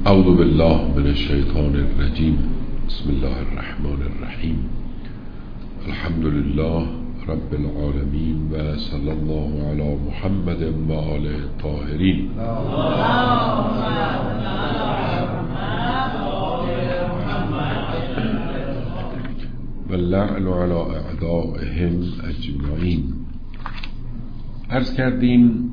اعوذ بالله من الشیطان الرجیم. بسم الله الرحمن الرحیم. الحمد لله رب العالمین و صلی الله علی محمد و آله الطاهرین. و اللعن علی اعدائهم اجمعین. عرض کردیم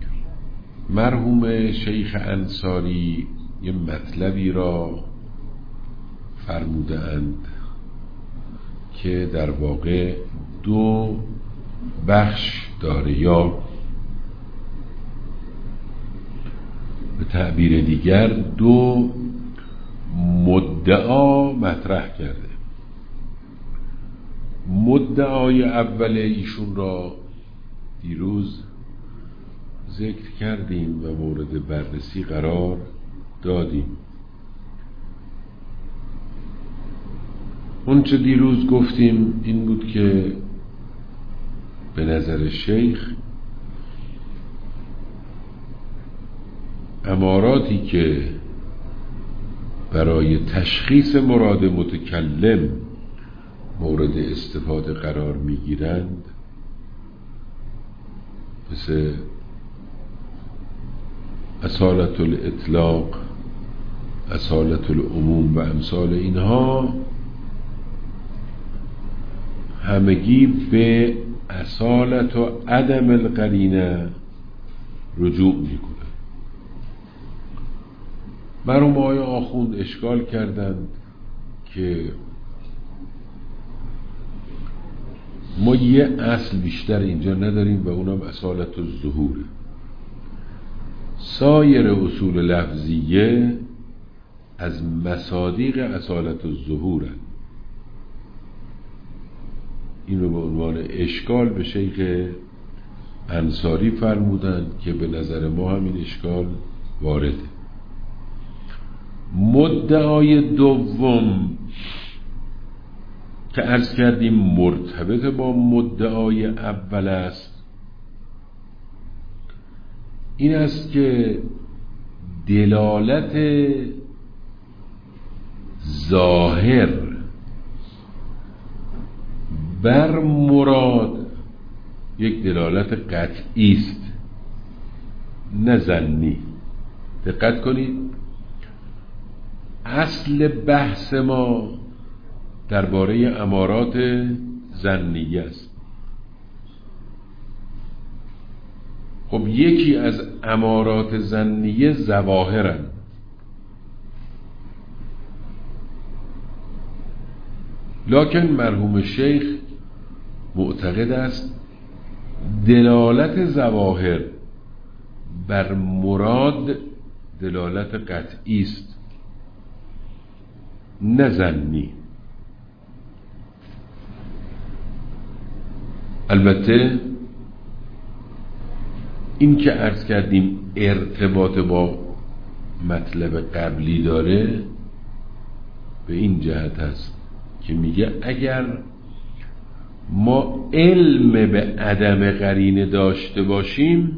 مرحوم شیخ انصاری یه مطلبی را فرموده اند که در واقع دو بخش داره، یا به تعبیر دیگر دو مدعا مطرح کرده. مدعای اول ایشون را دیروز ذکر کردیم و مورد بررسی قرار دادیم. اون چه دیروز گفتیم این بود که به نظر شیخ اماراتی که برای تشخیص مراد متکلم مورد استفاده قرار میگیرند، مثل اصالت الاطلاق، اصالت العموم و امثال اینها، همگی به اصالت و عدم القرینه رجوع میکنه. مرحوم آقای آخوند اشکال کردند که ما یه اصل بیشتر اینجا نداریم و اونم اصالت الظهوره. سایر اصول لفظیه از مصادیق اصالت الظهوره. این رو به عنوان اشکال به شیخ انصاری فرمودند که به نظر ما همین اشکال وارده. مدعای دوم که عرض کردیم مرتبط با مدعای اول است، این است که دلالت ظاهر بر مراد یک دلالت قطعی است، نه ظنی. دقت کنید، اصل بحث ما درباره امارات ظنیه است. خب یکی از امارات ظنیه ظواهرن. لکن مرحوم شیخ معتقد است دلالت ظواهر بر مراد دلالت قطعی است، نه ظنی. البته این که عرض کردیم ارتباط با مطلب قبلی داره به این جهت است که میگه اگر ما علم به عدم قرینه داشته باشیم،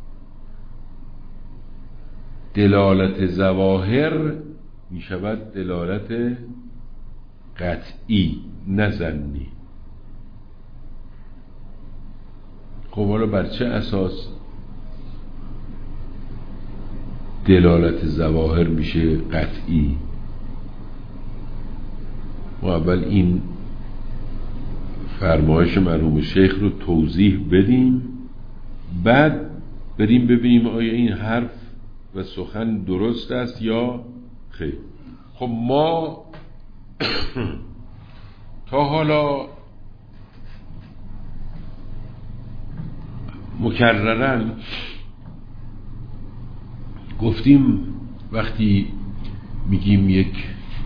دلالت ظواهر میشود دلالت قطعی، نه ظنی. خب حالا بر چه اساس دلالت ظواهر میشه قطعی؟ و اول این فرمایش مرحوم شیخ رو توضیح بدیم، بعد بریم ببینیم آیا این حرف و سخن درست است یا خیر. خب ما تا حالا مکررن گفتیم وقتی میگیم یک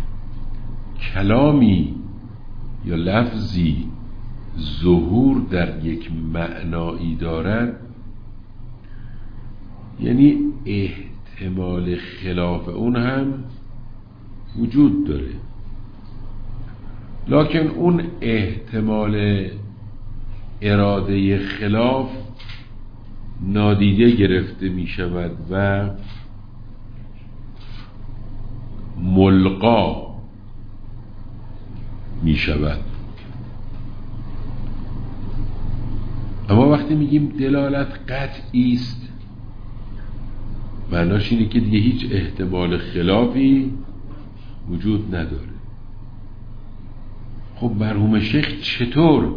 کلامی یا لفظی ظهور در یک معنایی دارد، یعنی احتمال خلاف اون هم وجود داره، لکن اون احتمال اراده خلاف نادیده گرفته می شود و ملقا می شود. اما وقتی میگیم دلالت قطعی است، معناش اینه که دیگه هیچ احتمال خلافی وجود نداره. خب مرحوم شیخ چطور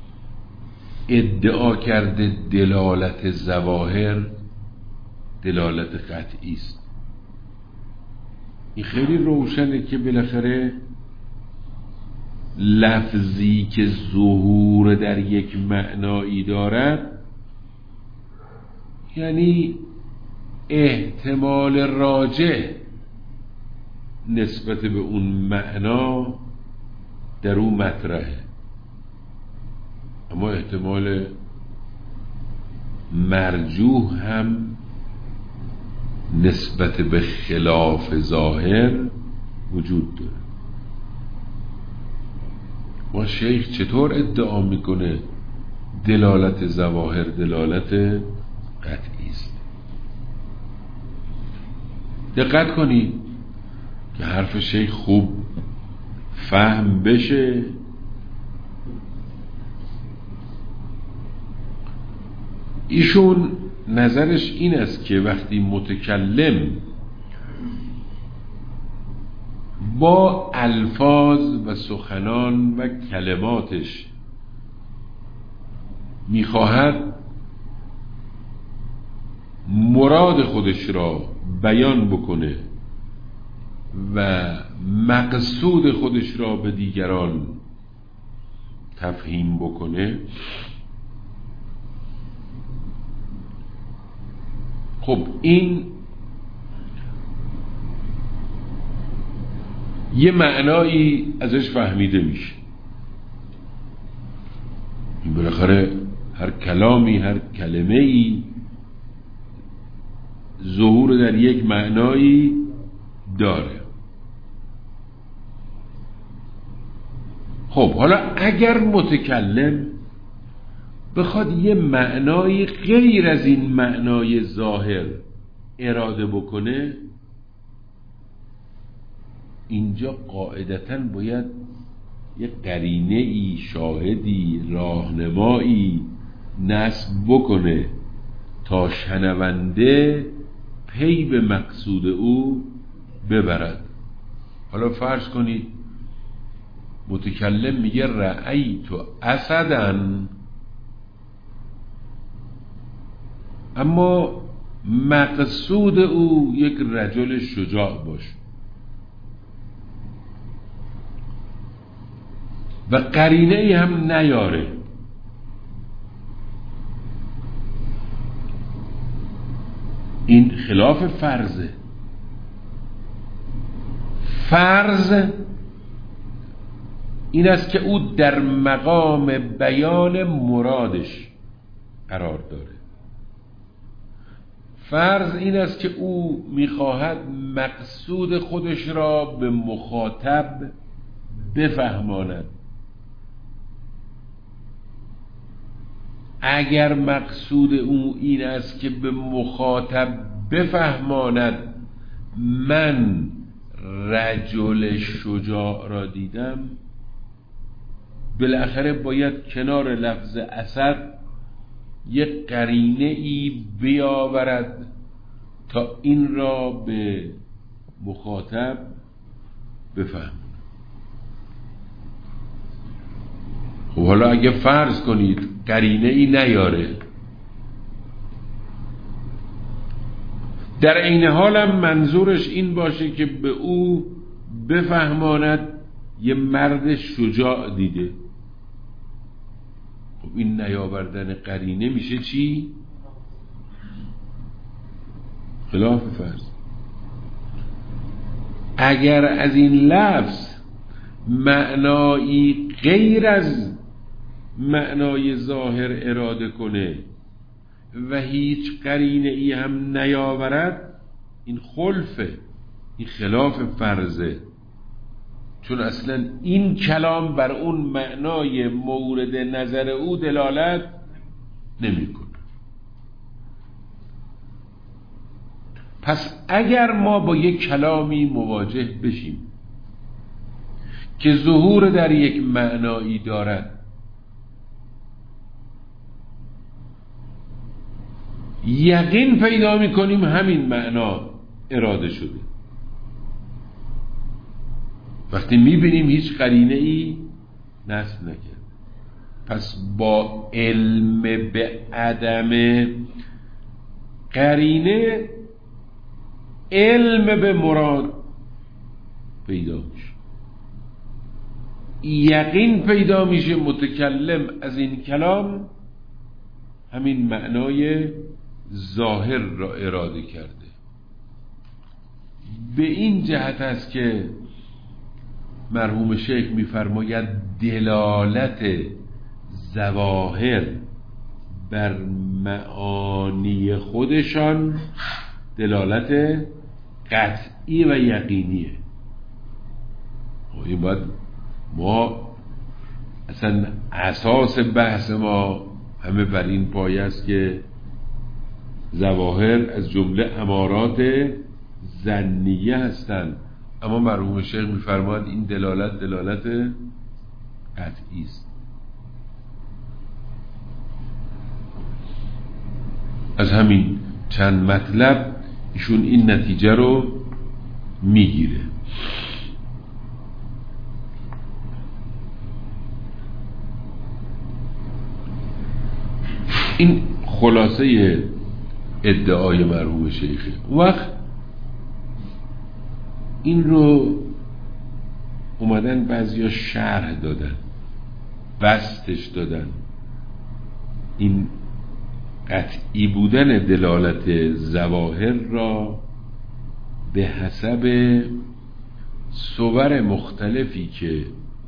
ادعا کرده دلالت ظواهر دلالت قطعی است؟ این خیلی روشنه که بالاخره لفظی که ظهور در یک معنایی دارد یعنی احتمال راجع نسبت به اون معنا در اون مطرحه، اما احتمال مرجوح هم نسبت به خلاف ظاهر وجود داره. ما شیخ چطور ادعا میکنه دلالت ظواهر دلالت قطعی است؟ دقت کنید که حرف شیخ خوب فهم بشه. ایشون نظرش این است که وقتی متکلم با الفاظ و سخنان و کلماتش میخواهد مراد خودش را بیان بکنه و مقصود خودش را به دیگران تفهیم بکنه، خب این یه معنایی ازش فهمیده میشه. این بالاخره هر کلامی، هر کلمه‌ای ظهور در یک معنایی داره. خب حالا اگر متکلم بخواد یه معنای غیر از این معنای ظاهر اراده بکنه، اینجا قاعدتاً باید یه قرینه‌ای، شاهدی، راهنمایی نصب بکنه تا شنونده پی به مقصود او ببرد. حالا فرض کنید متکلم میگه رأیت اسداً، اما مقصود او یک رجل شجاع باشه و قرینه ای هم نیاره، این خلاف فرضه. فرض این است که او در مقام بیان مرادش قرار داره. فرض این است که او میخواهد مقصود خودش را به مخاطب بفهماند. اگر مقصود او این است که به مخاطب بفهماند من رجل شجاع را دیدم، بالاخره باید کنار لفظ اسد یک قرینه ای بیاورد تا این را به مخاطب بفهم. خب حالا اگه فرض کنید قرینه ای نیاره، در عین حال هم منظورش این باشه که به او بفهماند یه مرد شجاع دیده، خب این نیاوردن قرینه میشه چی؟ خلاف فرض. اگر از این لفظ معنایی غیر از معنای ظاهر اراده کنه و هیچ قرینه ای هم نیاورد، این خلفه، این خلاف فرضه، چون اصلا این کلام بر اون معنای مورد نظر او دلالت نمیکنه. پس اگر ما با یک کلامی مواجه بشیم که ظهور در یک معنایی دارد یقین پیدا میکنیم همین معنا اراده شده. وقتی میبینیم هیچ قرینه ای نصب نکرد، پس با علم به عدم قرینه علم به مراد پیدا میشه، یقین پیدا میشه متکلم از این کلام همین معنای ظاهر را اراده کرده. به این جهت است که مرحوم شیخ می‌فرماید دلالت ظواهر بر معانی خودشان دلالت قطعی و یقینیه. این باید ما اصلا اساس بحث ما همه بر این پایه است که ظواهر از جمله امارات ظنیه هستند، اما مرحوم شیخ می‌فرماید این دلالت قطعی است. از همین چند مطلب ایشون این نتیجه رو میگیره. این خلاصه ادعای مرحوم شیخه. وقت این رو اومدن بعضیا شرح دادن، بستش دادن. این قطعی بودن دلالت ظواهر را به حسب صور مختلفی که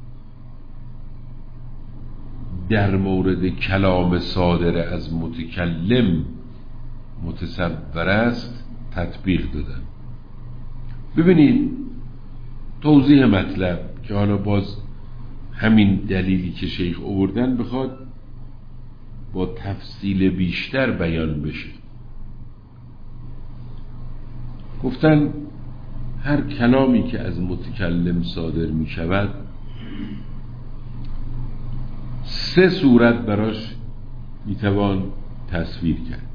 در مورد کلام صادر از متکلم متصور است تطبیق دادن. ببینید توضیح مطلب که حالا باز همین دلیلی که شیخ آوردن بخواد با تفصیل بیشتر بیان بشه. گفتن هر کلامی که از متکلم صادر می شود 3 صورت براش می توان تصویر کرد.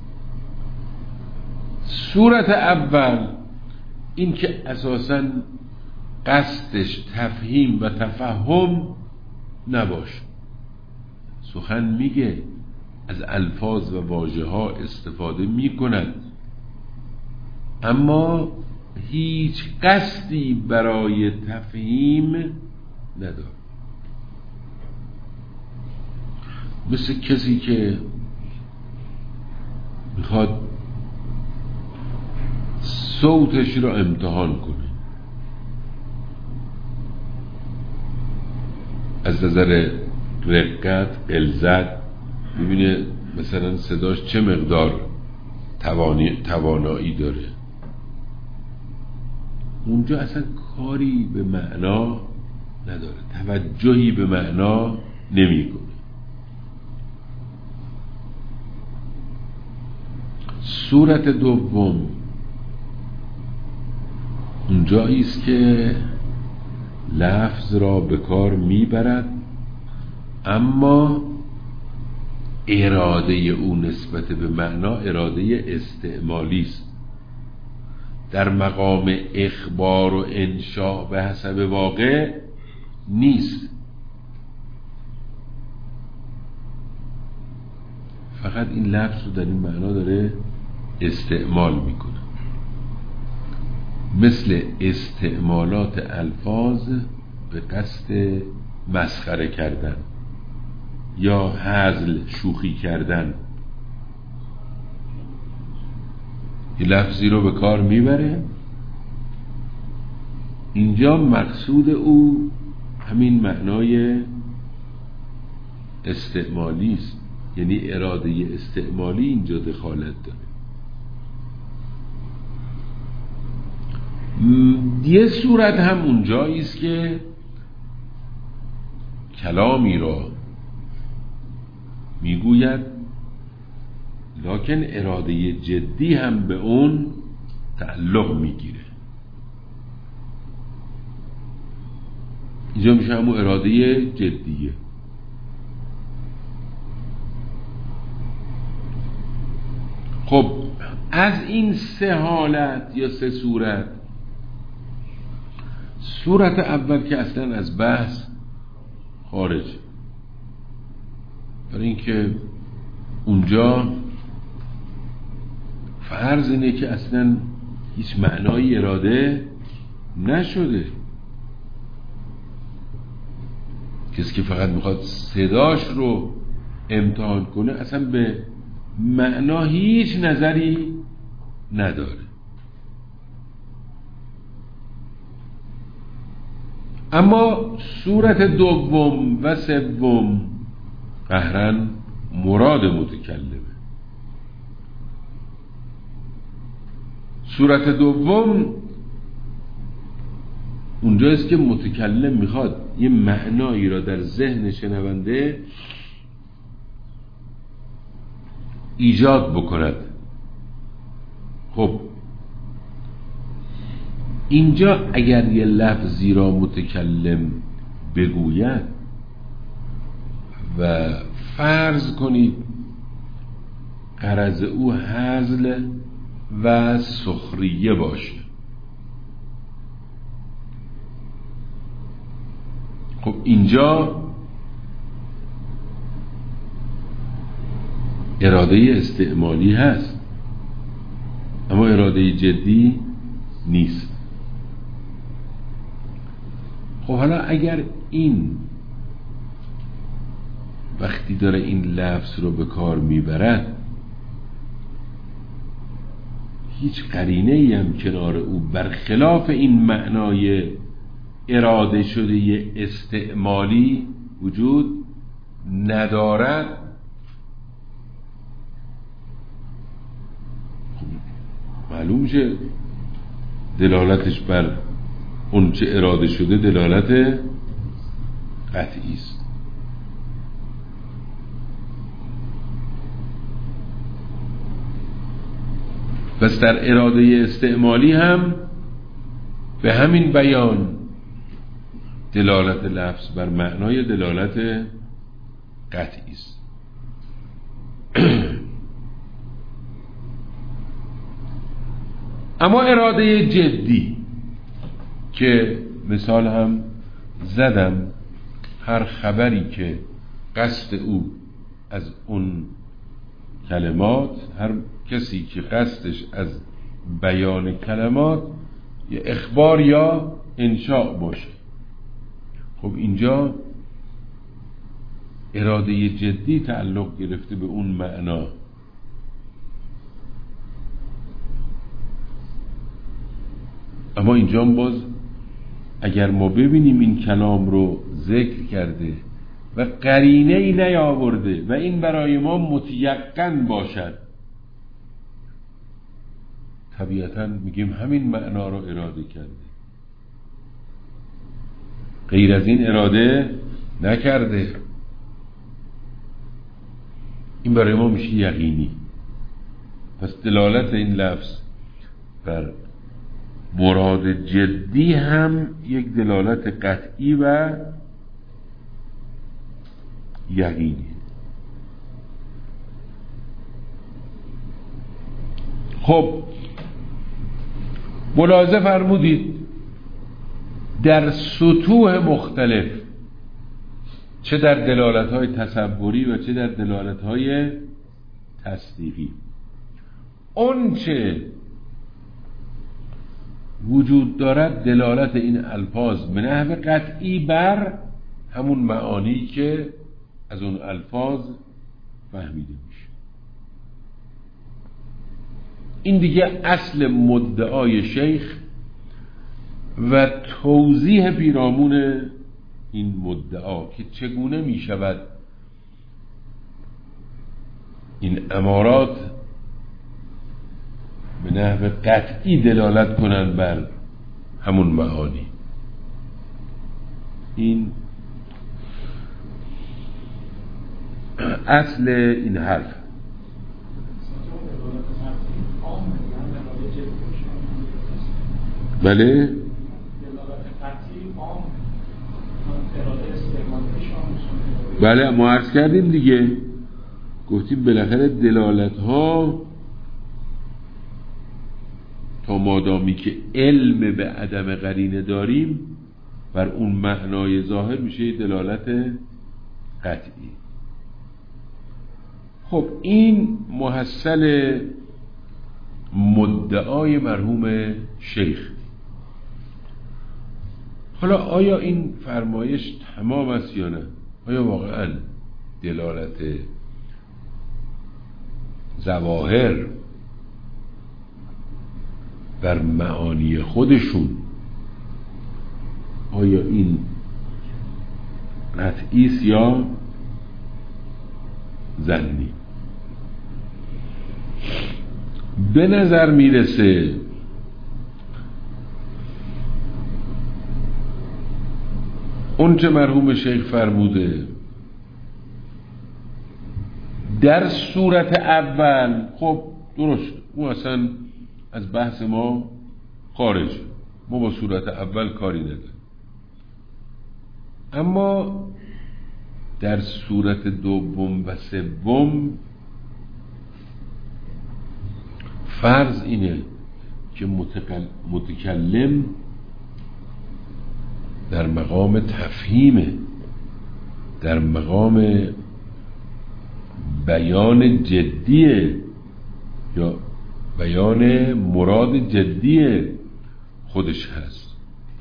صورت اول این که اساساً قصدش تفهیم و تفهم نباشه، سخن میگه، از الفاظ و واژه ها استفاده میکند، اما هیچ قصدی برای تفهیم نداره. مثل کسی که میخواد صوتش را امتحان کنه، از نظر رقت، غلظت، ببینه مثلا صداش چه مقدار توانایی داره. اونجا اصلا کاری به معنا نداره، توجهی به معنا نمی کنه. صورت دوم اونجایی است که لفظ را به کار میبرد، اما اراده او نسبت به معنا اراده استعمالی است، در مقام اخبار و انشاء به حسب واقع نیست، فقط این لفظ رو در این معنا داره استعمال میکنه. مثل استعمالات الفاظ به قصد مسخره کردن یا هزل، شوخی کردن. یه لفظی رو به کار میبره، اینجا مقصود او همین معنای استعمالی است، یعنی اراده استعمالی اینجا دخالت داره. یه صورت هم اونجایی است که کلامی را میگوید لکن اراده جدی هم به اون تعلق میگیره. اینجا میشه همون اراده جدیه. خب از این سه حالت یا سه صورت، صورت اول که اصلا از بحث خارج، برای اینکه اونجا فرض اینه که اصلا هیچ معنای اراده نشده. کسی که فقط میخواد صداش رو امتحان کنه اصلا به معنا هیچ نظری نداره. اما صورت دوم و سوم قهرن مراد متکلمه. صورت دوم اونجاست که متکلم میخواد یه معنایی را در ذهن شنونده ایجاد بکند. خب اینجا اگر یه لفظی را متکلم بگوید و فرض کنید غرض او هزل و سخریه باشه، خب اینجا اراده استعمالی هست اما اراده جدی نیست. خب حالا اگر این وقتی داره این لفظ رو به کار میبرد هیچ قرینه‌ای هم کنار او برخلاف این معنای اراده شده استعمالی وجود ندارد، معلوم میشه دلالتش بر اون چه اراده شده دلالت قطعی است. پس در اراده استعمالی هم به همین بیان دلالت لفظ بر معنای دلالت قطعی است. اما اراده جدی که مثال هم زدم، هر خبری که قصد او از اون کلمات، هر کسی که قصدش از بیان کلمات یا اخبار یا انشاء باشه، خب اینجا اراده جدی تعلق گرفته به اون معنا. اما اینجا باز اگر ما ببینیم این کلام رو ذکر کرده و قرینه ای نیاورده و این برای ما متیقن باشد، طبیعتاً میگیم همین معنا رو اراده کرده، غیر از این اراده نکرده. این برای ما میشه یقینی. پس دلالت این لفظ بر مراد جدی هم یک دلالت قطعی و یقینی. خب ملاحظه فرمودید در سطوح مختلف، چه در دلالت‌های تصوری و چه در دلالت‌های تصدیقی، اون چه وجود دارد دلالت این الفاظ به نحو قطعی بر همون معانی که از اون الفاظ فهمیده میشه. این دیگه اصل مدعای شیخ و توضیح پیرامون این مدعا که چگونه می شود این امارات به نحو قطعی دلالت کنند بر همون معانی. این اصل این حرف. بله بله ما عرض کردیم دیگه، گفتیم بالاخره دلالت ها تا مادامی که علم به عدم قرینه داریم بر اون معنای ظاهر میشه دلالت قطعی. خب این محصل مدعای مرحوم شیخ. حالا آیا این فرمایش تمام است یا نه؟ آیا واقعا دلالت ظواهر بر معانی خودشون آیا این قطعی است یا ظنی؟ به نظر میرسه اون چه مرحوم شیخ فرموده در صورت اول، خب درست اون اصلا از بحث ما خارج، ما با صورت اول کاری نداریم، اما در صورت دوم و سوم فرض اینه که متکلم در مقام تفهیمه، در مقام بیان جدیه یا بیان مراد جدی خودش هست.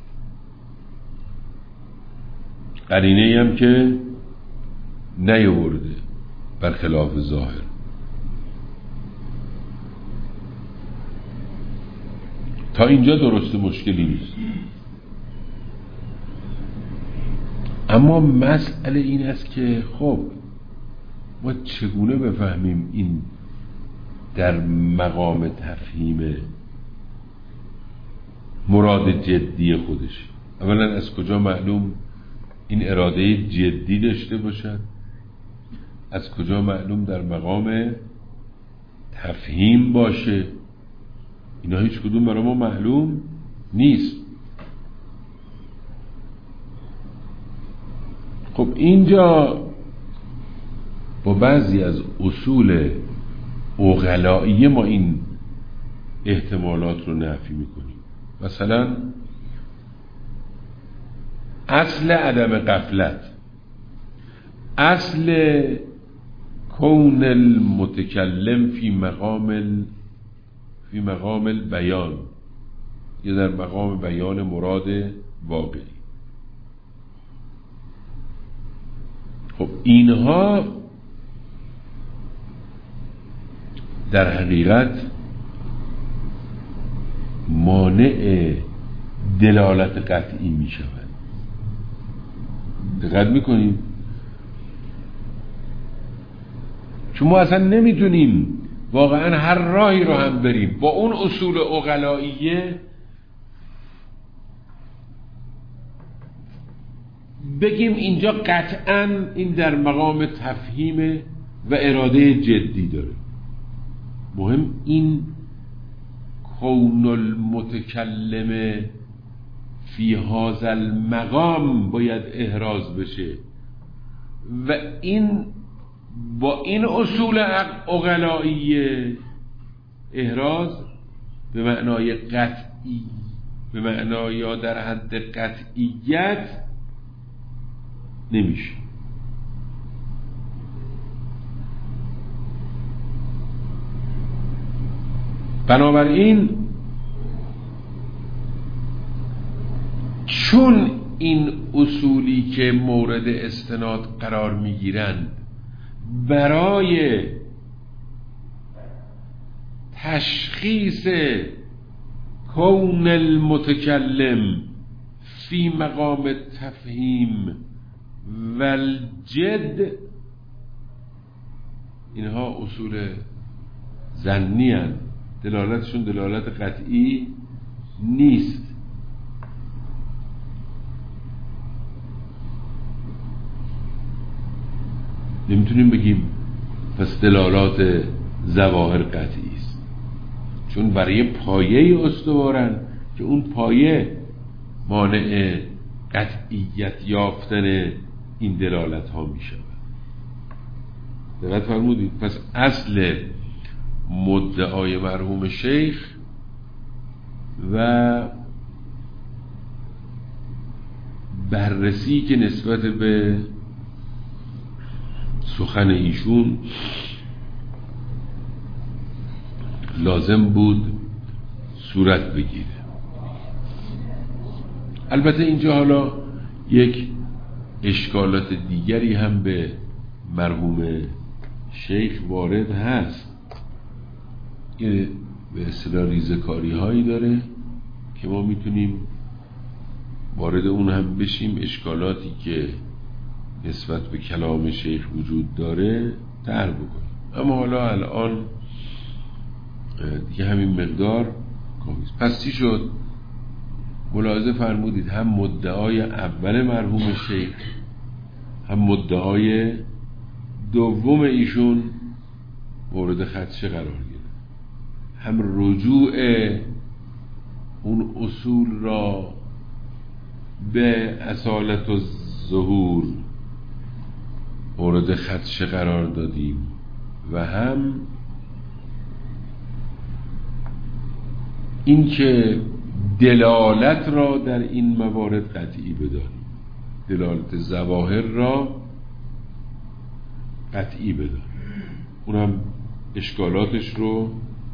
قرینه هم که نیاورده برخلاف ظاهر. تا اینجا درست مشکلی نیست، اما مسئله این است که خب ما چگونه بفهمیم این در مقام تفهیم مراد جدی خودش؟ اولا از کجا معلوم این اراده جدی داشته باشد؟ از کجا معلوم در مقام تفهیم باشه؟ اینا هیچ کدوم برای ما معلوم نیست. خب اینجا با بعضی از اصول عقلایی ما این احتمالات رو نفی میکنیم. مثلا اصل عدم غفلت، اصل کون المتکلم فی مقام البیان یا در مقام بیان مراد واقعی. خب اینها در حقیقت مانع دلالت قطعی می شود. دقت میکنیم؟ چون ما اصلا نمیتونیم واقعا هر راهی رو هم بریم با اون اصول عقلاییه بگیم اینجا قطعا این در مقام تفهیم و اراده جدی داره. مهم این کون المتکلم فی هذا المقام باید احراز بشه و این با این اصول عقلایی احراز به معنای قطعی، به معنای یا در حد قطعیت نمیشه. بنابراین چون این اصولی که مورد استناد قرار میگیرند برای تشخیص کون المتکلم فی مقام تفهیم و الجد، اینها اصول ظنی هستند، دلالتشون دلالت قطعی نیست. نمیتونیم بگیم پس دلالات ظواهر قطعی است، چون برای پایه استوارن که اون پایه مانع قطعیت یافتن این دلالت ها می شود. دقت فرمودید؟ پس اصل مدعای مرحوم شیخ و بررسی که نسبت به سخن ایشون لازم بود صورت بگیره. البته اینجا حالا یک اشکالات دیگری هم به مرحوم شیخ وارد هست، یه به اصطلاح ریزکاری هایی داره که ما میتونیم وارد اون هم بشیم، اشکالاتی که نسبت به کلام شیخ وجود داره طرح بکنیم. اما حالا الان دیگه همین مقدار کافیست. پس چی شد؟ ملاحظه فرمودید هم مدعای اول مرحوم شیخ هم مدعای دوم ایشون مورد خدشه قرار گرفت، هم رجوع اون اصول را به اصالت و ظهور مورد خدشه قرار دادیم و هم این که دلالت را در این موارد قطعی بدانیم، دلالت ظواهر را قطعی بدانیم. اون هم اشکالاتش رو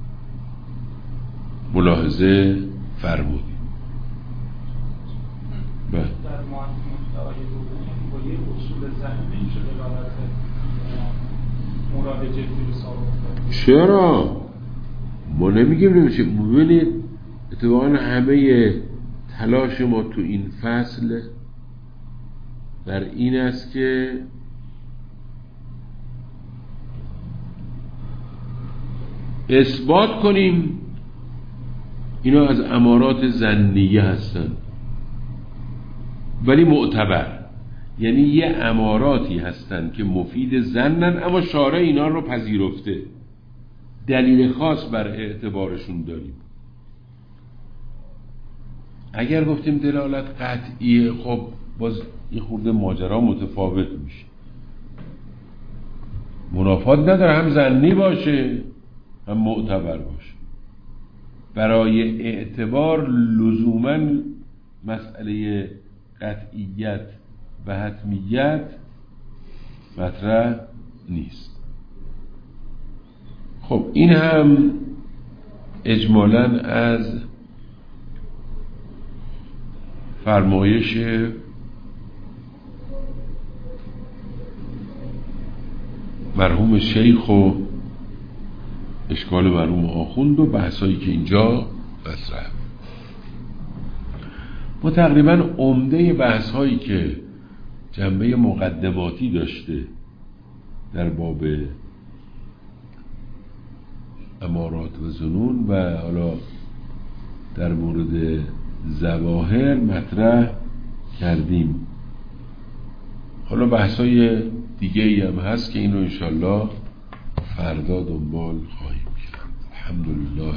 ملاحظه فرمودیم. در محتوای دوم با یک اصول ذهنی میشه دلالت مراد جدی رو ثابت کنیم. چرا؟ ما نمیگیم نمیشه. ببینید اتفاقا همه تلاش ما تو این فصل بر این است که اثبات کنیم اینا از امارات ظنیه هستن ولی معتبر، یعنی یه اماراتی هستن که مفید ظنن اما شارع اینا رو پذیرفته، دلیل خاص بر اعتبارشون داریم. اگر گفتیم دلالت قطعیه، خب باز یه خورده ماجرا متفاوت میشه، منافات نداره هم ظنی باشه هم معتبر باشه. برای اعتبار لزوما مسئله قطعیت و حتمیت مطرح نیست. خب این هم اجمالاً از فرمایش مرحوم شیخ و اشکال مرحوم آخوند و بحثایی که اینجا مطرح. ما تقریبا عمده بحثایی که جنبه مقدماتی داشته در باب امارات و ظنون و حالا در مورد ظواهر مطرح کردیم. حالا بحثای دیگه ای هم هست که این رو انشالله فردا دنبال خواهیم کرد. الحمدلله.